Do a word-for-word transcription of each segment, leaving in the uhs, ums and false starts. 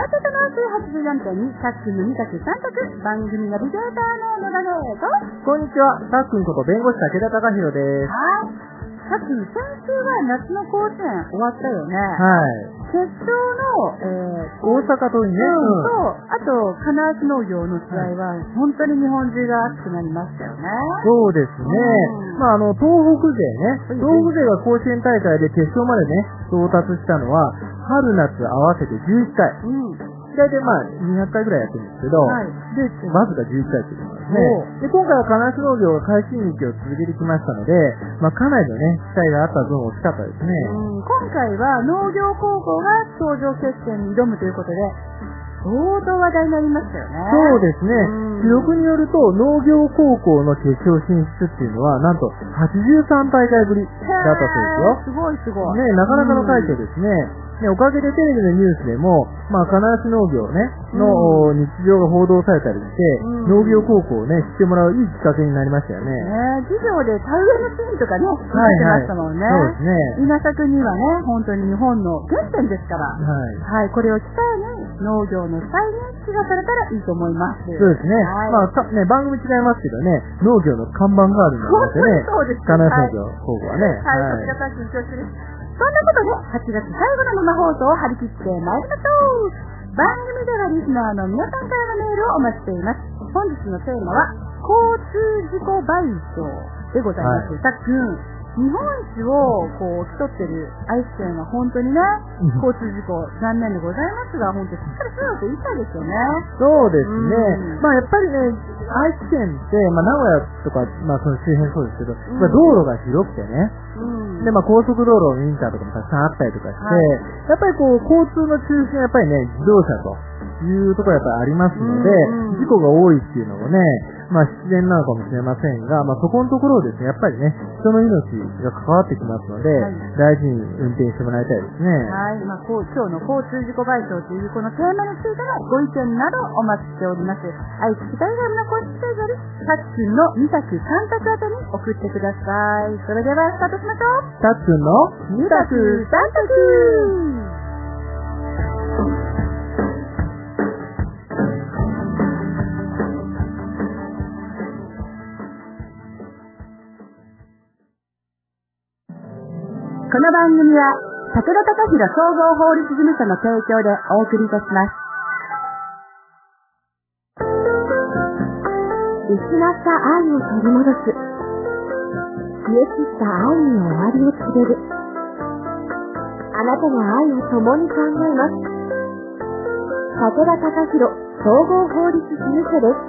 ナテナースはちじゅうよんてんにタックンのに択さん択、番組ナビゲーターの野田ねと、 こんにちは、タックンこと弁護士武田隆弘です。 はい。タックン、先週は夏の甲子園終わったよね。 はい。 決勝の、えー、 大阪桐蔭ね、 うん、と、あと金足農業の試合は、はい、本当に日本中が熱くなりましたよね。 そうですね。うん、まああの東北勢ね、東北勢が甲子園大会で決勝までね到達したのは春夏合わせてじゅういっかい。うん。大体まあにひゃっかいぐらいやってるんですけど、はい、でわずかじゅういっかいということですね。で今回は金足農業が快進撃を続けてきましたので、まあかなりのね期待があった分大きかったですね。 うん、今回は農業高校が頂上決戦に挑むということで相当話題になりましたよね。 そうですね。記録によると農業高校の決勝進出っていうのはなんとはちじゅうさん大会ぶりだったそうですよ。 すごいすごい。 ね、なかなかの快挙ですね。ね、おかげでテレビのニュースでも、まあ、金足農業ね、の日常が報道されたりして、うん、農業高校をね、知ってもらういいきっかけになりましたよね。 ね、授業で田植えのシーンとかね、見てましたもんね。 はいはい、そうですね。 稲作にはね、本当に日本の原点ですから、はい。はい、これを機会に農業の再認識がされたらいいと思います。 そうですね。はい、まあ、ね、番組違いますけどね、農業の看板があるのでね、 そうです金足農業高校はね。 はい、さすがさっき緊張する。そんなことではちがつ最後の生放送を張り切ってまいりましょう。番組ではリスナーの皆さんからのメールをお待ちしています。本日のテーマは交通事故賠償でございます。さっくん、日本一をこう競ってる愛知県は本当にね、交通事故残念でございますが、本当にしっかりしようと言いたいですよね。 そうですね。まあやっぱりね、愛知県って、まあ名古屋とか、まあその周辺そうですけど、うん、まあ道路が広くてね、うん、でまあ高速道路のインターとかもたくさんあったりとかして、はい、やっぱりこう交通の中心はやっぱりね、自動車というところがやっぱりありますので、うんうん、事故が多いっていうのもね、まあ必然なのかもしれませんが、まあそこのところをですね、やっぱりね、人の命が関わってきますので、はい、大事に運転してもらいたいですね。 はい、まあこう今日の交通事故賠償というこのテーマについてのご意見などお待ちしております。愛知北イガムの公式ページより、タックンのに択さん択あたりに送ってください。それではスタートしましょう。 タックンのに択さん択。この番組は武田隆弘総合法律事務所の提供でお送りいたします。失った愛を取り戻す、消え散った愛に終わりを告げる、あなたの愛を共に考えます。武田隆弘総合法律事務所です。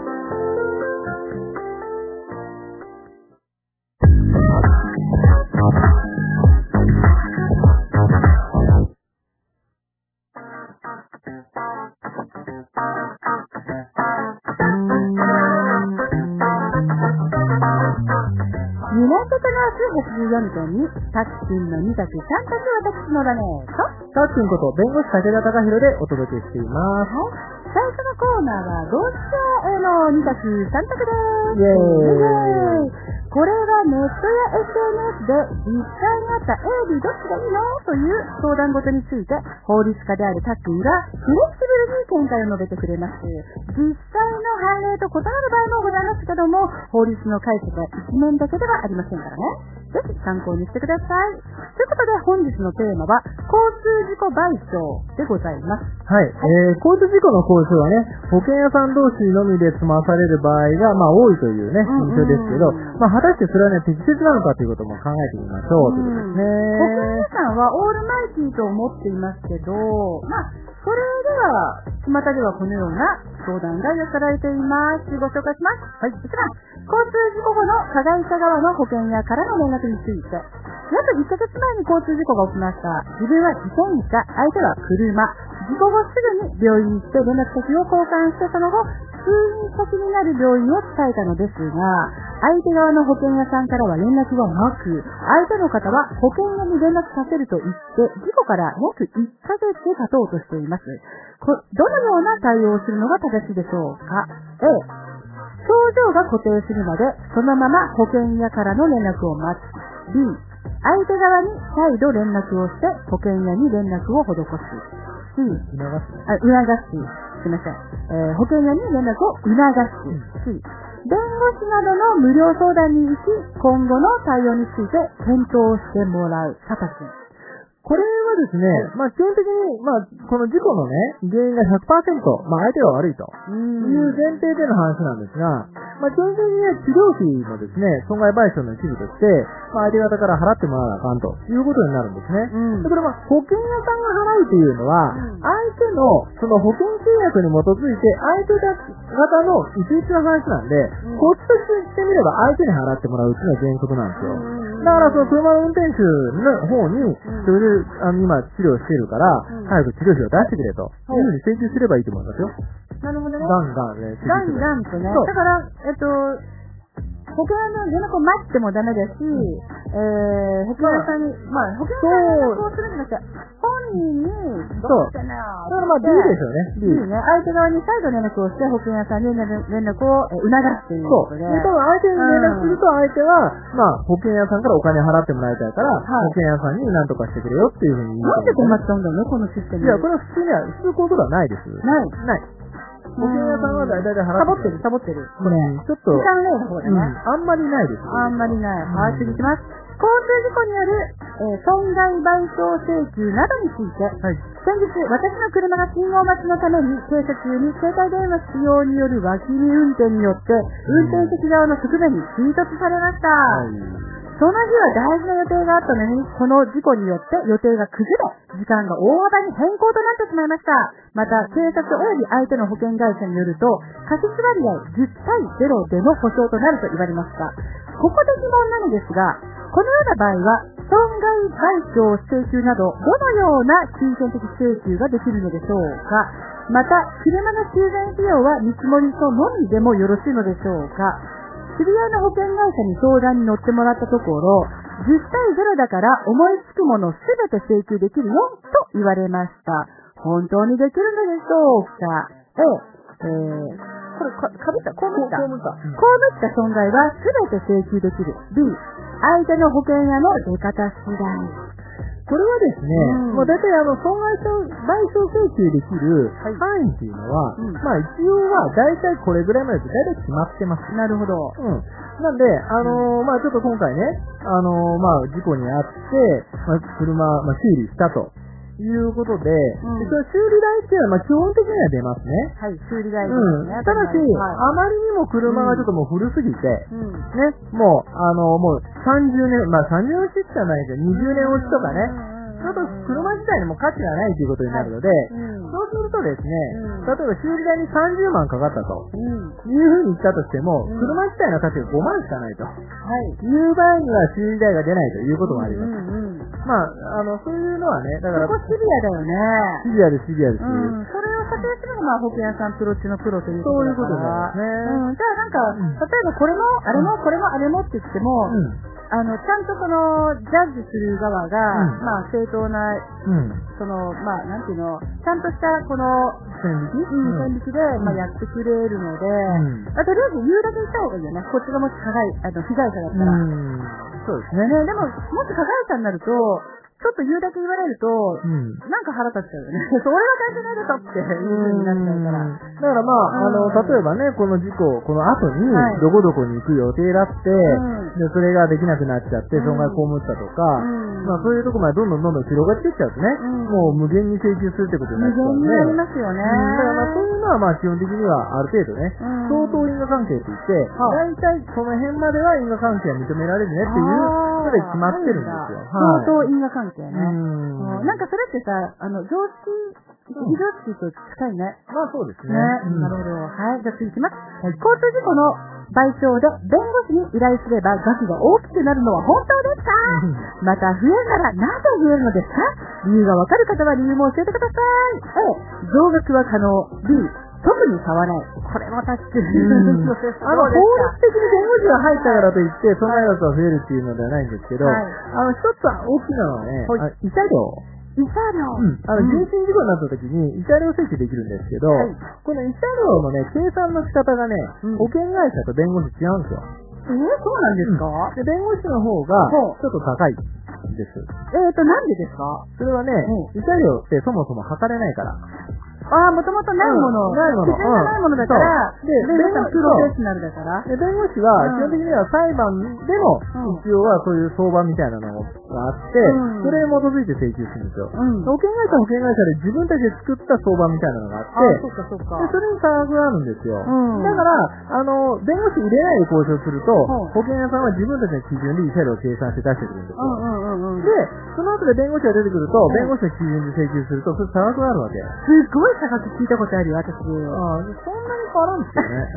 ユナイテッドナースはちじゅうよんてんにタックンのに択さん択、私のだねとタックンこと弁護士武田隆弘でお届けしています。 はい、最初のコーナーはご視聴へのに択さん択です。 イエーイ。 これはネットや エスエヌエス で実際にあった エービー どっちがいいのという相談事について法律家であるタックンがフレキシブルに見解を述べてくれます。実際の判例と異なる場合もございますけども、法律の解釈は一面だけではありませんからね。ぜひ参考にしてください。ということで本日のテーマは交通事故賠償でございます。 はい、はい、えー、交通事故の交渉はね、保険屋さん同士のみで済まされる場合がまあ多いというね、印象ですけど、まあ果たしてそれはね適切なのかということも考えてみましょうということですね。 保険屋さんはオールマイティーと思っていますけど、まあそれでは巷ではこのような相談が寄せられています。ご紹介します。はい。こちら、交通事故後の加害者側の保険屋からの連絡について、約いっかげつまえに交通事故が起きました。自分は自転車、相手は車。事故後すぐに病院に行って連絡先を交換して、その後、通院先になる病院を伝えたのですが、相手側の保険屋さんからは連絡はなく、相手の方は保険屋に連絡させると言って、事故から約いっかげつ経とうとしています。こどのような対応をするのが正しいでしょうか。 A、症状が固定するまでそのまま保険屋からの連絡を待つ。 B、相手側に再度連絡をして保険屋に連絡を施す。 し、 促すね。 あ、促し、すみません。えー、保険屋に連絡を促し、し、弁護士などの無料相談に行き、今後の対応について検討してもらう。さたくん。 これはですね、まあ基本的に、まあこの事故のね、原因が ひゃくパーセント、まあ相手が悪いという前提での話なんですが、まあ基本的には治療費もですね、損害賠償の一部として、まあ相手方から払ってもらわなあかんということになるんですね。うん、だからまあ保険屋さんが払うというのは、相手のその保険契約に基づいて相手方の一律の話なんで、うん、こっちとしてみれば相手に払ってもらうっていうのが原則なんですよ。だからその車の運転手の方に、それであの今治療してるから、うん、早く治療費を出してくれと、はい、いうふうに請求すればいいと思いますよ。 なるほどね。 ガンガンね。 ガンガンとね。だから、えっと、保険屋の連絡を待ってもダメだし、うん、えー、保険屋さんに、まあ、保険屋さんに連絡をするんじゃなくて、本人に、どうしてなだからまあ D ですよね。 D。D ね。相手側に再度連絡をして、保険屋さんに連絡を促すということで。 そう。で、多分相手に連絡すると相手は、うん、まあ、保険屋さんからお金払ってもらいたいから、はい、保険屋さんに何とかしてくれよっていうふうに言うと思う。 なんで困っちゃうんだろうね、このシステム。 いや、これは普通には、普通こういうことはないです。 ない。 ない。保険屋さんは大体払ってる。サボってる、サボってる。これ。 ちょっと。 時間例の方だね、うん。 あんまりないです。 あんまりない。はい、次いきます。交通事故による、えー、損害賠償請求などについて、はい、先日、私の車が信号待ちのために停車中に携帯電話使用による脇見運転によって、運転席側の側面に追突されました。はい、その日は大事な予定があったのに、この事故によって予定が崩れ、時間が大幅に変更となってしまいました。また、警察及び相手の保険会社によると、過失割合じゅったいゼロでの保証となると言われました。ここで疑問なのですが、このような場合は、損害賠償請求など、どのような金銭的請求ができるのでしょうか。また、車の修繕費用は見積もりとのみでもよろしいのでしょうか。知り合いの保険会社に相談に乗ってもらったところ、じゅったいゼロだから思いつくものすべて請求できるよ、と言われました。本当にできるのでしょうか。A、えー、これか、かぶった、こうむった。こうむった。こうむった損害はすべて請求できる。B、相手の保険屋の出方次第。 これはですね、うん、もう大体あの、損害賠償請求できる範囲っていうのは、はい、うん、まあ一応は大体これぐらいまで大体決まってます。 なるほど。 うん。なんで、あのー、まあちょっと今回ね、あのー、まあ事故にあって、まあ車、まあ修理したと。いうことで、うん、でその修理代っていうのはまあ基本的には出ますね。 はい、修理代ですね。 うん、ただし、はい、あまりにも車がちょっともう古すぎて、うん、ね、もう、あの、もうさんじゅうねん、まあさんじゅうねん落ちじゃないけど、にじゅうねん落ちとかね、ちょっと車自体にも価値がないということになるので、はい、うん、そうするとですね、うん、例えば修理代にさんじゅうまんかかったと、うん、いうふうに言ったとしても、うん、車自体の価値がごまんしかないと、はい、いう場合には修理代が出ないということもあります。うんうんうん、まあ、あの、そういうのはね、だから。 そこシビアだよね。 シビアです、シビアです。 うん。それを査定するのが、まあ、保険屋さんプロ中のプロということだから。そういうことですね。うん。じゃあなんか、うん、例えばこれも、あれも、これも、あれもって言っても、うん、あの、ちゃんとその、ジャッジする側が、うん、まあ、正当な、うん、その、まあ、なんていうの、ちゃんとした、この、 線引き、 うん、線引きで、まあ、やってくれるので、うん、あとりあえず言うだけ言った方がいいよね。こっちがもし加害、あの、被害者だったら。うん、 そうですね。 ね、でも、もし加害者になると、ちょっと言うだけ言われると、うん、なんか腹立っちゃうよね。それは関係ないでしょっていう風になっちゃうから。 だからまあ、あの、例えばね、この事故、この後に、どこどこに行く予定だって、はい、で、それができなくなっちゃって、損害被ったとか、うん、まあそういうとこまでどんどんどんどん広がっていっちゃうとね、うん、もう無限に請求するってことになっちゃうので。無限になりますよね。 うん、だからまあそういうのはまあ基本的にはある程度ね、相当因果関係って言って、大体その辺までは因果関係は認められるねっていう、それ決まってるんですよ。 相当因果関係ね。うんなんかそれってさ、あの、常識、非常識と近いね。 まあそうですね。 ね、うん、なるほど。はい、じゃあ次いきます。はい、交通事故の賠償で弁護士に依頼すれば額が大きくなるのは本当ですか？また増えるならなぜ増えるのですか？理由がわかる方は理由も教えてください。A、増額は可能。B、特に差はない。これも確かに。 あの、法律的に弁護士が入ったからといって、損害額が増えるっていうのではないんですけど、はい、あの、一つは大きなのはね、はい、慰謝料。 慰謝料うん。あの、人身事故になった時に、慰謝料請求できるんですけど、はい、この慰謝料のね、計算の仕方がね、うん、保険会社と弁護士違うんですよ。 えー、そうなんですか、 うん、で、弁護士の方が、ちょっと高い。で、 です。 えーと、なんでですか？ それはね、慰謝料ってそもそも測れないから。 ああ、もともとないもの。 ないもの。 基準がないものだから、 で、 弁護士はプロフェッショナルだから。 で、弁護士は、基本的には裁判でも、一応はそういう相場みたいなのがあって、それに基づいて請求するんですよ。保険会社は保険会社で自分たちで作った相場みたいなのがあって、 そっかそっか。 で、それに差があるんですよ。だから、あの、弁護士入れないで交渉すると、保険屋さんは自分たちの基準で慰謝料を計算して出してくるんですよ。で、その後で弁護士が出てくると、弁護士の基準で請求すると、それ差額があるわけ。 すごい差額聞いたことあるよ、私。 ああ、そんなに変わらんですよね。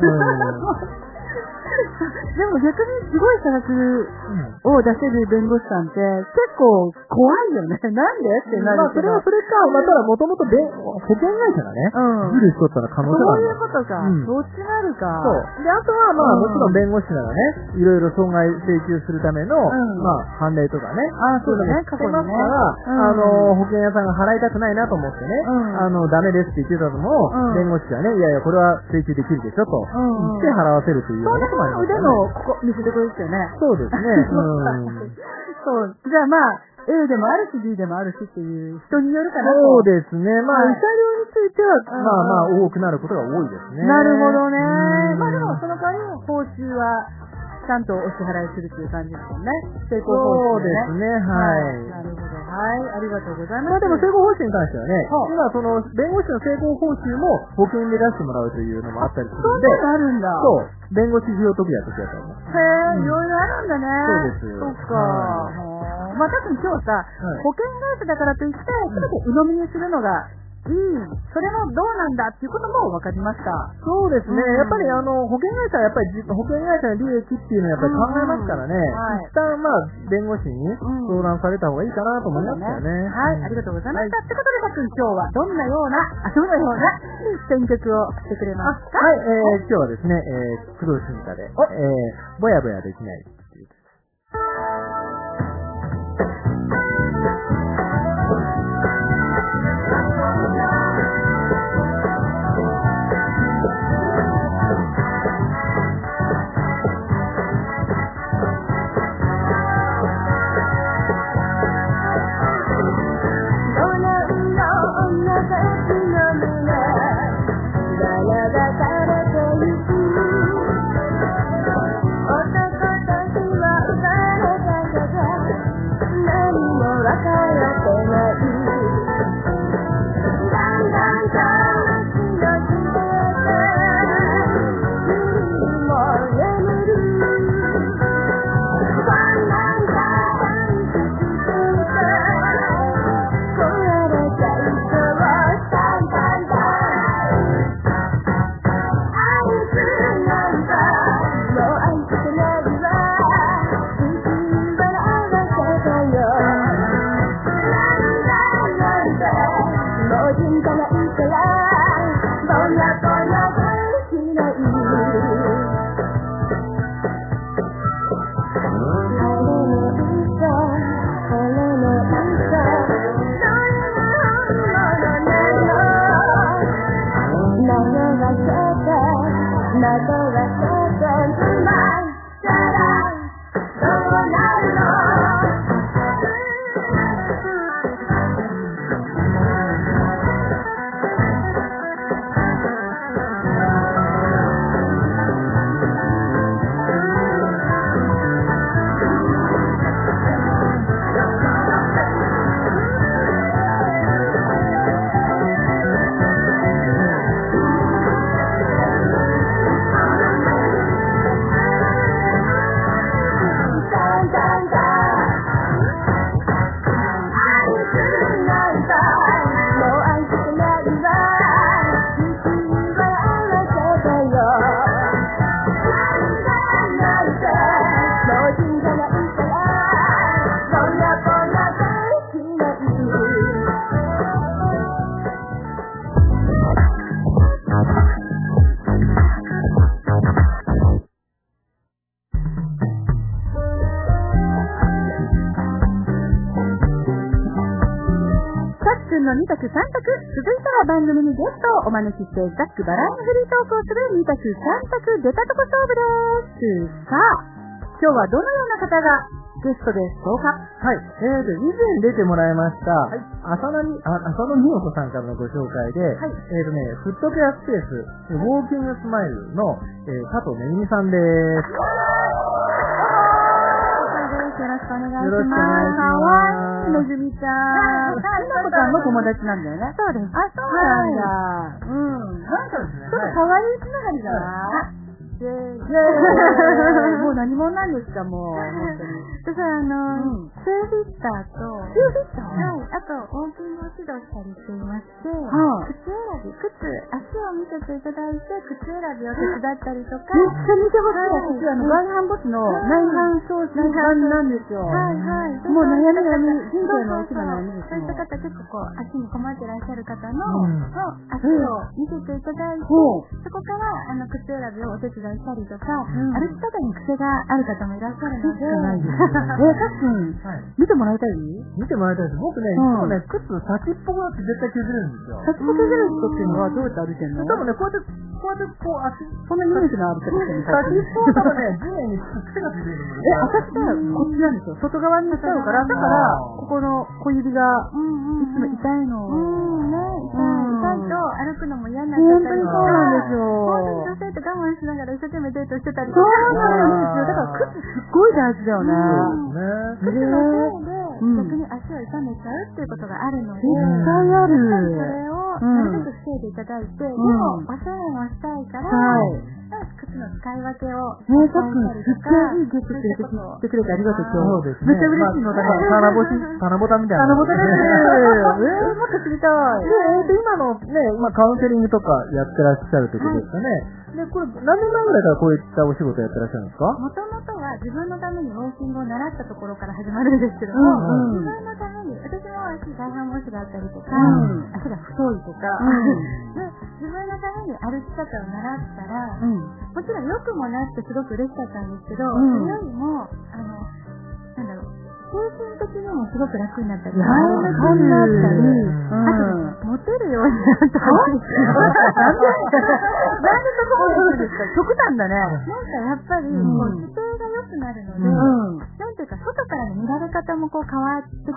でも逆にすごい差額を出せる弁護士さんって結構怖いよね。なんでってなる。 まあそれはそれか、まあただもともと保険会社がね、ずるしとったら可能性がある。 そういうことか。どっちなるか。 そう。で、あとはまあもちろん弁護士ならね、いろいろ損害請求するための、まあ判例とかね。 ああ、そうだね。過去にね。 あの、保険屋さんが払いたくないなと思ってね、あの、ダメですって言ってたのも、弁護士がね、いやいや、これは請求できるでしょと言って払わせるというようなこともありますよね。 腕のここ見せてくれですよね。 そうですね。 そう。じゃあまあ、A でもあるし B でもあるしっていう人によるかなと。 そうですね。まあ、慰謝料については、まあまあ多くなることが多いですね。 なるほどね。まあでもその代わり報酬はちゃんとお支払いするっていう感じですもんね。成功報酬、ね。 そうですね。はい。 なるほど。はい。ありがとうございます。 まあでも成功報酬に関してはね、今その弁護士の成功報酬も保険で出してもらうというのもあったりするんで。 そうあるんだ。 そう。弁護士費用特約ってやつあります。 へえ、いろいろあるんだね。 そうです。 そっか。まあ多分今日さ、保険会社だからといって、すべて鵜呑みにするのがいい。それもどうなんだっていうことも分かりました。 そうですね。やっぱりあの、保険会社はやっぱり保険会社の利益っていうのはやっぱり考えますからね。一旦まあ、弁護士に相談された方がいいかなと思いますよね。 はい、ありがとうございました。ってことで、たくん今日はどんなような、あ、どんなような選曲をしてくれますか？ はい、えー、今日はですね、えー、工藤静香で、えー、ぼやぼやできない。 に択さん択。続いては番組にゲストをお招きしてざっくばらんにフリートークをするに択さん択出たとこ勝負です。さあ、今日はどのような方がゲストです。どうか。 はい。えーと、以前出てもらいました、はい、浅野に、あ、浅野美代子さんからのご紹介で、はい、えーとね、フットケアスペース、ウォーキングスマイルの、えー、佐藤めぐみさんです。 よろしくお願いします。よろしくお願いします。かわいい、めぐみちゃん。ひなこちゃんの友達なんだよね。そうです。あ、そうなんだ。うん。なんかですね。ちょっとかわいいつながりだな。イェーイ。もう何者なんですか、もう。本当に。 私はあの、ツーフィッターと、 ツーフィッターはい、あと、ウォーキングを指導したりしていまして、靴選び、靴、足を見せていただいて、靴選びを手伝ったりとか。 めっちゃ見てほしい。私、あの、外反母趾の内反症診断なんですよ。 はいはい。 もう悩み悩み、人生の大きな悩みですそういった方、結構こう、足に困ってらっしゃる方の、足を見せていただいて、そこから、あの、靴選びをお手伝いしたりとか、歩き方に癖がある方もいらっしゃるので。 ないです。え、さっくん、見てもらいたい？ 見てもらいたいです。僕ね、いつもね、靴先っぽが絶対削れるんですよ。 先っぽ削れる人っていうのはどうやって歩いてんの？ 多分ね、こうやって、こうやってこう足、 そんなイメージのある方って先っぽは多分ね、地面に癖がついてるんですよ。 え、私はこっちなんですよ。外側にしちゃうから、だから、ここの小指が、いつも痛いの。 うん、ね、痛い。痛いと歩くのも嫌になっちゃったりとか。 そうなんですよ。 本当に女性って我慢しながら一生懸命デートしてたりとか。 か。 そうなんですよ。だから靴すっごい大事だよね。 そうですね。靴のせいで、逆に足を痛めちゃうっていうことがあるので、 絶対ある。 それをなるべく防いでいただいて、でも、おしゃれもしたいから、靴の使い分けをねえ、さっくん、すっごいいいゲスト連れてきてくれてありがとう、今日。 そうですね。 めっちゃ嬉しいのだから。 棚ぼし、棚ぼたみたいな。 棚ぼたです。えー、もっと知りたい。 で、今のね、まあカウンセリングとかやってらっしゃるってことですかね。で、これ、何年前ぐらいからこういったお仕事やってらっしゃるんですか？ もともとは自分のためにウォーキングを習ったところから始まるんですけども、自分のために、私も足外反母趾があったりとか、足が太いとか、で、自分のために歩き方を習ったら、もちろん良くもなってすごく嬉しかったんですけど、それよりも、あの、なんだろう、精神的にもすごく楽になったり、前向きになったり、あと、モテるようになったり。 なんで、なんでそこまで言うんですか？極端だね。 なんかやっぱり、こう、姿勢が良くなるので、なんていうか、外からの見られ方もこう変わってきて、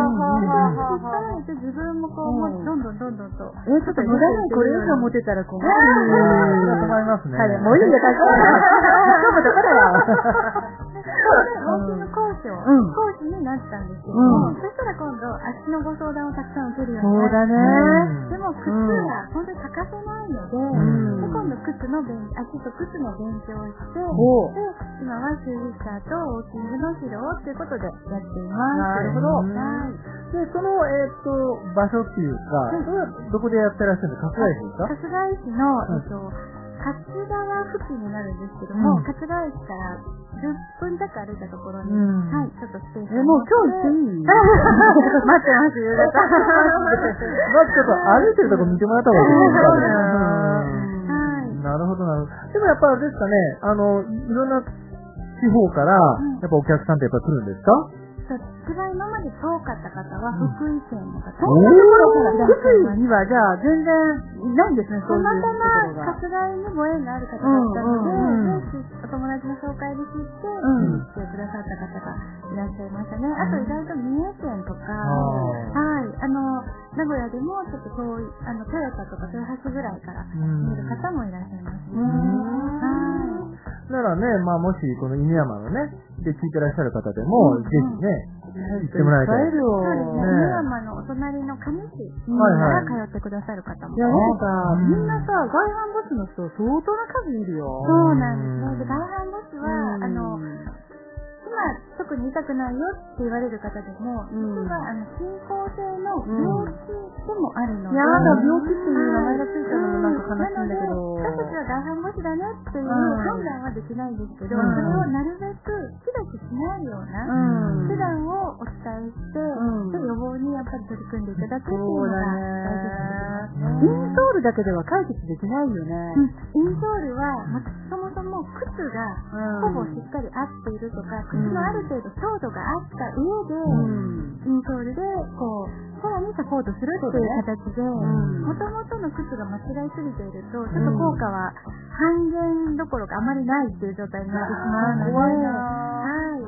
自分もこう、どんどんどんどんと。 え、ちょっと無駄にこれ以上モテたら困る。 止まりますね。 もういいんだ、確かに。勝負だからよ。 ウォーキング講師を、講師になったんですけども、そしたら今度、足のご相談をたくさん受けるようになって、 そうだね。 でも靴が本当に欠かせないので、で今度靴の勉足と靴の勉強をして、で、今はツーフィッターとウォーキングの指導っていうことでやっています。 なるほど。 はい。 で、その、えっと、場所っていうか、それはどこでやってらっしゃるんですか？春日井市ですか？ 春日井市の、えっと、勝川付近になるんですけども、勝川駅からじゅっぷん弱歩いたところに、はい、ちょっとステーション。 え、もう今日行っていい？待ってます、夕方。 まずちょっと歩いてるとこ見てもらった方がいいですかね。なるほど、なるほど。でもやっぱあれですかね、あの、いろんな地方から、やっぱお客さんってやっぱ来るんですか？ そう、一番今まで遠かった方は福井県の方。 そんなところから福井にはじゃあ全然ないんですね、そういうところが。 たまたま春日井にご縁がある方だったので、お友達の紹介で知って、来てくださった方がいらっしゃいましたね。あと意外と三重県とか、はい、あの、名古屋でもちょっと遠い、あの、トヨタとか豊橋ぐらいから見る方もいらっしゃいますね。はい。 ならね、まあもしこの犬山のね、で聞いてらっしゃる方でも、ぜひね、行ってもらいたい。 そうですね。犬山のお隣の上市から通ってくださる方も。 いや、なんか、みんなさ、外反母趾の人相当な数いるよ。 そうなんですね。で、外反母趾は、あの、今、特に痛くないよって言われる方でも、実は、あの、進行性の病気でもあるので。 やだ、病気っていう名前がついたのもなんか悲しいんだけど。 私たちは外反母趾だねっていう判断はできないんですけど、それをなるべくひどくしないような手段をお伝えして、で、予防にやっぱり取り組んでいただくっていうのが大事ですね。 インソールだけでは解決できないよね。 インソールは、そもそも靴がほぼしっかり合っているとか、靴のある程度強度があった上で、インソールで、こう、さらにサポートするっていう形で、もともとの靴が間違いすぎていると、ちょっと効果は半減どころかあまりないっていう状態になってしまうので、はい。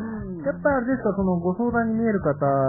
やっぱりあれですか、そのご相談に見える方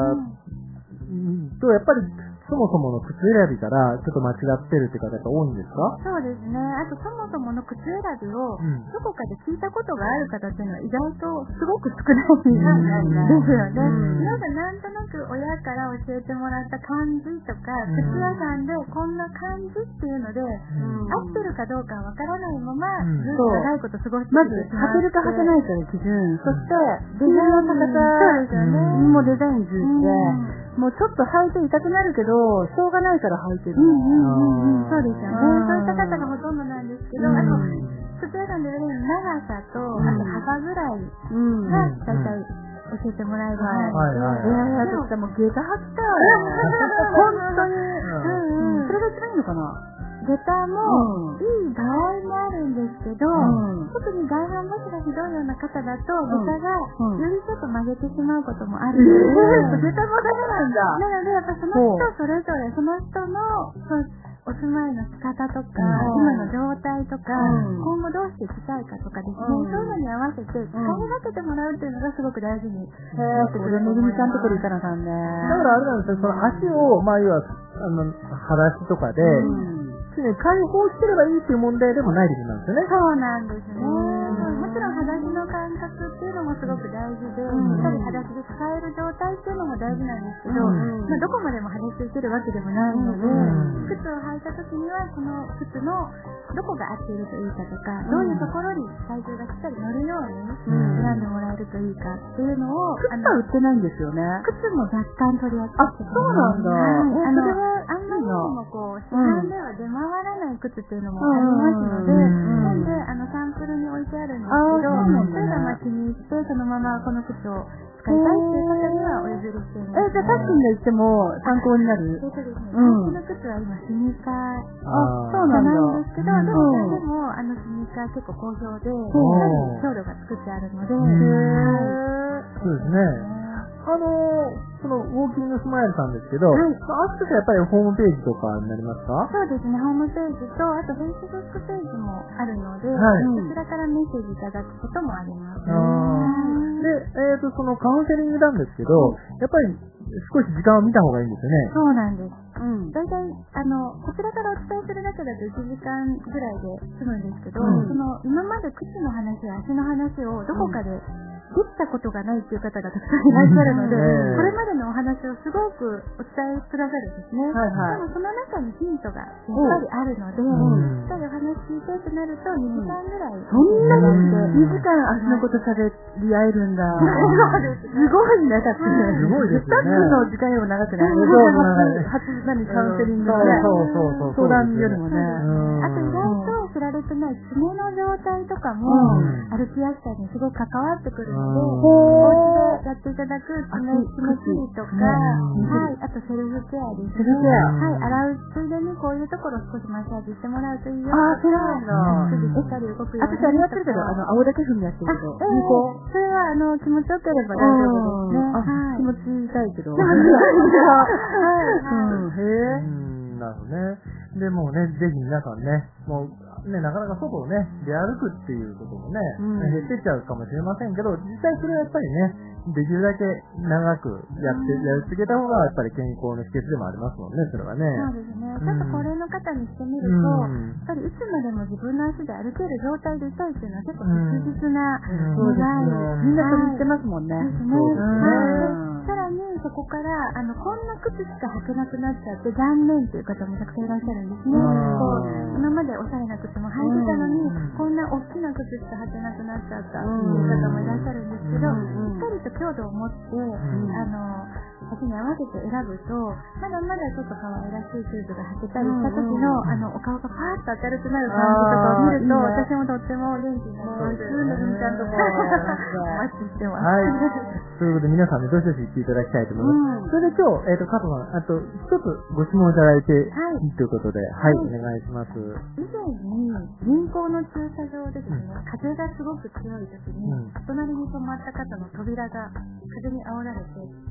と、やっぱりそもそもの靴選びからちょっと間違ってるって方が多いんですか？ そうですね。あとそもそもの靴選びをどこかで聞いたことがある方っていうのは意外とすごく少ないですよね。なんかなんとなく親から教えてもらった感じとか、靴屋さんでこんな感じっていうので、合ってるかどうかわからないままずっと長いこと過ごしてまず履けるか履けないかの基準、そしてデザインの高さもデザイン重視で、もうちょっと履いて痛くなるけど、しょうがないから履いてる。 そうですよね。そういった方がほとんどなんですけど、あと、靴屋さんで売れる長さと、あと幅ぐらいが大体教えてもらえる範囲で。 いやいや、私もう下駄履きたい。本当に。それが一番いいのかな？ 下駄もいい場合もあるんですけど、特に外反母趾がひどいような方だと、下駄がよりちょっと曲げてしまうこともあるので、 下駄もダメなんだ。 なので、やっぱその人それぞれ、その人のお住まいの仕方とか、今の状態とか、今後どうしていきたいかとかですね、そういうのに合わせて使い分けてもらうっていうのがすごく大事になってくると思います。 めぐみちゃんとこでいたのさんね。 だからあれなんですよ、その足を、まあ要は、あの、裸足とかで、常に解放してればいいっていう問題でもないってことなんですよね。 そうなんですね。もちろん裸足の感覚っていうのもすごく大事で、しっかり裸足で使える状態っていうのも大事なんですけど、まあ、どこまでも裸足でいけるわけでもないので、靴を履いた時にはこの靴のどこが合っているといいかとか、どういうところに体重がしっかり乗るように選んでもらえるといいかっていうのを、 靴は売ってないんですよね。 靴も若干取り扱ってます。 そうなんだ。 あの、あんまりにもこう、市販では出回らない靴っていうのもありますので、なんで、あの、サンプルに置いてあるんですけど、それがまあ気に入って、そのままこの靴を使いたいっていう方にはお譲りしています。 え、じゃあ、タッキンが言っても参考になる？ えっとですね、この靴は今スニーカーじゃないんですけど、でも、でも、あのスニーカー結構好評で、しっかり強度が作ってあるので、 そうですね。あのー、そのウォーキングスマイルさんですけど、はい、アクセスはやっぱりホームページとかになりますか？ そうですね、ホームページと、あとフェイスブックページもあるので、はい、そちらからメッセージいただくこともあります。 で、えっと、そのカウンセリングなんですけど、やっぱり少し時間を見た方がいいんですよね。 そうなんです。うん。大体、あの、こちらからお伝えするだけだといちじかんぐらいで済むんですけど、うん、その、今まで靴の話や足の話をどこかで、できたことがないっていう方がたくさんいらっしゃるので、これまでのお話をすごくお伝えくださるんですね。はいはい、でもその中にヒントがやっぱりあるので、しっかりお話聞いてってなるとにじかんぐらい。 そんなににじかん足のこと喋り合えるんだ。 そうですね。 すごいね、だって。 すごいですね。 ふたつの時間よりも長くない。初、何、カウンセリングのね。相談よりもね。 あと意外と知られてない爪の状態とかも歩きやすさにすごく関わってくるので、お家でやっていただく爪切りとか、はい、あとセルフケアですね。セルフケア。はい、洗うついでにこういうところを少しマッサージしてもらうといいよ。 ああ、そうなんだ。 すぐしっかり動くように。 私あれやってるけど、あの、青だけ踏みやってるけど。 ええ、それはあの、気持ちよければ大丈夫ですね。はい。 気持ち痛いけど。はい。 うん、へえ。なるほどね。で、もうね、ぜひ皆さんね、もう、ね、なかなか外をね、出歩くっていうこともね、うん、減ってっちゃうかもしれませんけど、実際それはやっぱりね、できるだけ長くやって、うん、やり続けた方がやっぱり健康の秘訣でもありますもんね、それはね。 そうですね。ちょっと高齢の方にしてみると、うん、やっぱりいつまでも自分の足で歩ける状態でいたいっていうのは結構切実な願い。 みんなそれ言ってますもんね。 ですね。はい。さらにそこから、あの、こんな靴しか履けなくなっちゃって残念っていう方もたくさんいらっしゃるんですね。こう今までおしゃれな靴も履いてたのに、こんな大きな靴しか履けなくなっちゃったっていう方もいらっしゃるんですけど、しっかりと強度を持って、あの、足に合わせて選ぶと、まだまだちょっと可愛らしいシューズが履けたりした時の、あの、お顔がパーッと明るくなる感じとかを見ると、私もとっても元気になります。 普通のふみちゃんとこ、 お待ちしてます。 はい。ということで皆さんね、どしどし言っていただきたいと思います。それで今日、えっと、加藤さん、あと、一つご質問いただいていいということで、はい、お願いします。 以前に、銀行の駐車場でですね、風がすごく強い時に、隣に止まった方の扉が風に煽られて、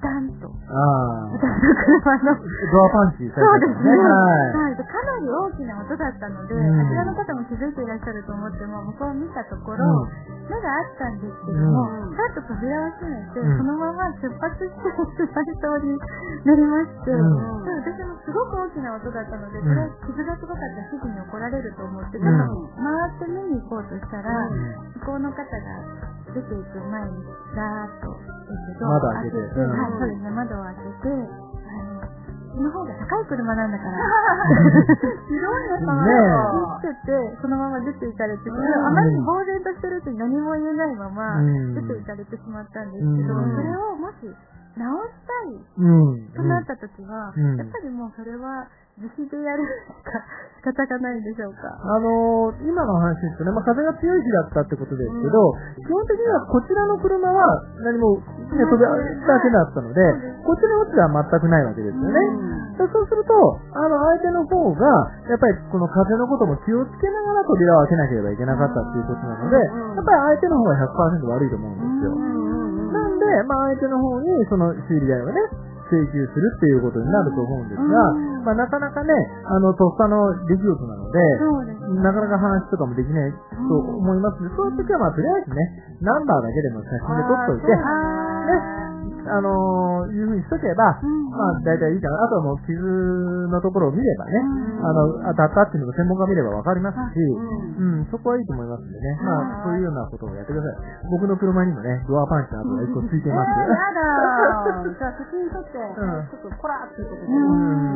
タンと。 ああ。 歌の車の。 ドアパンチされてそうですね。 はい。 はい。かなり大きな音だったので、 うん、 あちらの方も気づいていらっしゃると思っても、向こうを見たところ、うん、目があったんですけども、うん、さっと扉を閉めて、うん、そのまま出発して出発しそうになりまして、うん、私もすごく大きな音だったので、これは傷がすごかったら主人に怒られると思って、ちょっと回って見に行こうとしたら、うん、向こうの方が出ていく前に、ダーッと、 窓を開けて、 うん、はい、そうですね、窓を開けて、その方が高い車なんだから。広いのさ、ねえ。言ってて、そのまま出て行かれて、うん、あまりに呆然としてるうちに何も言えないまま、出て行かれてしまったんですけど、うん、それをもし直したい、うん、となった時は、うん、やっぱりもうそれは、自費でやるしか仕方がないんでしょうか。 あのー、今の話ですとね、まあ、風が強い日だったってことですけど、うん、基本的にはこちらの車は何も、ね、飛びだけだったので、こっちの落ちは全くないわけですよね。うん、そうすると、あの、相手の方が、やっぱりこの風のことも気をつけながら扉を開けなければいけなかったっていうことなので、やっぱり相手の方が ひゃくパーセント 悪いと思うんですよ。なんで、まあ、相手の方にその修理代をね、請求するっていうことになると思うんですが、まあ、なかなかね、あの、とっさの出来事なので、なかなか話とかもできないと思いますので、そういう時はまあ、とりあえずね、ナンバーだけでも写真で撮っといて、ね、あのー、いうふうにしとけば、まあ、大体いいかな。あとはもう傷のところを見ればね、あの、当たったっていうのを専門家見ればわかりますし、うん、そこはいいと思いますんでね。まあ、そういうようなことをやってください。僕の車にもね、ドアパンチの跡が一個ついてます。 えー、やだー。じゃあ、写真撮って、ちょっとコラーっていうことで、うん、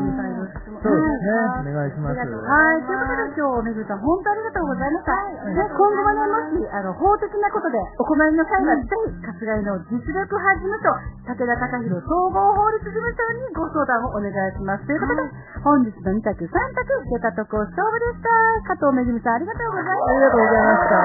そうですね。お願いします。 はい。ということで、今日、めぐさん、本当ありがとうございました。で、今後はね、もし、あの、法的なことでお困りの際は、ぜひ、春日井の実力派事務所、武田隆弘総合法律事務所にご相談をお願いします。ということで、本日のに択さん択、出たとこ勝負でした。加藤めぐみさん、ありがとうございました。 ありがとうございました。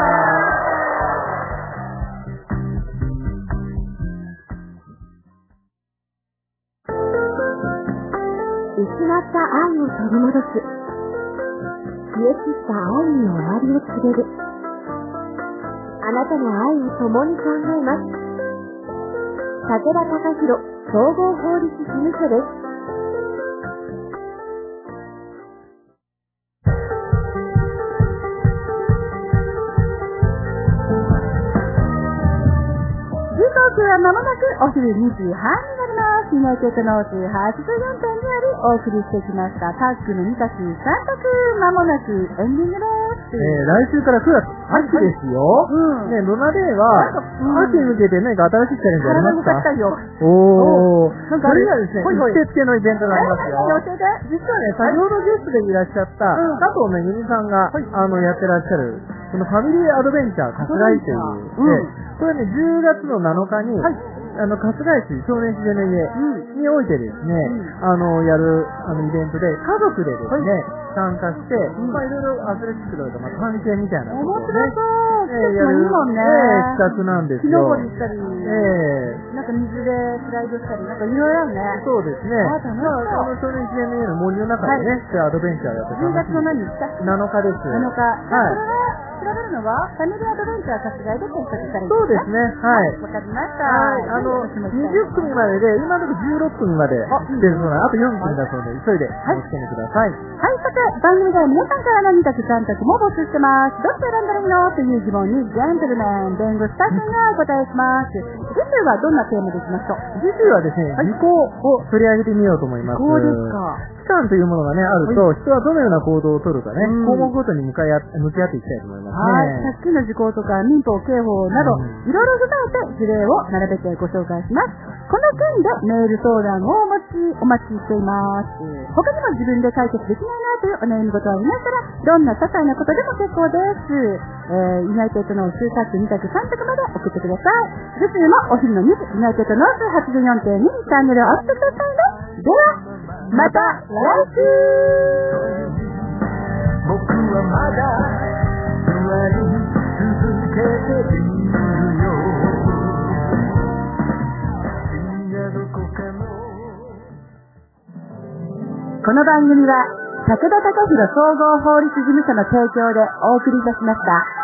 失った愛を取り戻す。消え散った愛に終わりを告げる。あなたの愛を共に考えます。武田隆弘総合法律事務所です。 時刻はまもなくお昼にじはんになります。ユナイテッドノースはちじゅうよんてんによりお送りしてきましたタッグのに択さん択、まもなくエンディングです。 えー、来週からくがつ、秋ですよ。はいはい、うん、ね、ロナデーは、秋に向けて何か新しいチャレンジありますか？ 体動かしたよ。 おー。それがですね、うってつけのイベントがありますよ。 予定で実はね、先ほどゲストでいらっしゃった、うん、加藤めぐみさんが、はい、あの、やってらっしゃる、そのファミリーアドベンチャー、春日井という、うん、これね、じゅうがつのなのかに、はい、あの、春日井市少年自然の家においてですね、うん、あの、やる、あの、イベントで、家族でですね、はい、参加して、うん、まあいろいろアスレチックとか、まあ探検みたいなことをね、 えー、やる、いいもんね、 えー、企画なんですよ。 木登りしたり、えー、なんか水でスライドしたり、なんかいろいろあるね。 そうですね。あ、楽しそう。まあ、あの、少年自然の家の森の中でね、はい、アドベンチャーやってじゅうがつの何日かなのかです。 なのか。はい。これは、調べるのは、ファミリーアドベンチャー春日井で検索したらいいですか？ そうですね。はい。 わかりました。 はい。あの、にじゅっくみまでで、今のところじゅうろっぷんまで出るそうなので、あとよんぷんだそうで、急いでお付けください。 はい、さて、番組では皆さんからのに択さん択も募集してます。どっち選んだらいいのという疑問に、ジェントルメン、弁護士たちがお答えします。次週はどんなテーマでいきましょう？ 次週はですね、時効を取り上げてみようと思います。 時効ですか。 期間というものがね、あると、人はどのような行動を取るかね、項目ごとに向かい合向き合っていきたいと思いますね。 はい。さっきの時効とか民法、刑法など、いろいろ踏まえて事例を並べてご紹介します。この件でメール相談をお待ち、お待ちしています。他にも自分で解決できないなというお悩み事がありましたら、どんな些細なことでも結構です。えー、ユナイテッドノースタッグに択さん択まで送ってください。次週もお昼のにじ、ユナイテッドノース はちじゅうよんてんに チャンネルを押してくださいね。では、また来週。 僕はまだ座り続けているよ。深夜どこかのこの番組は武田隆弘総合法律事務所の提供でお送りいたしました。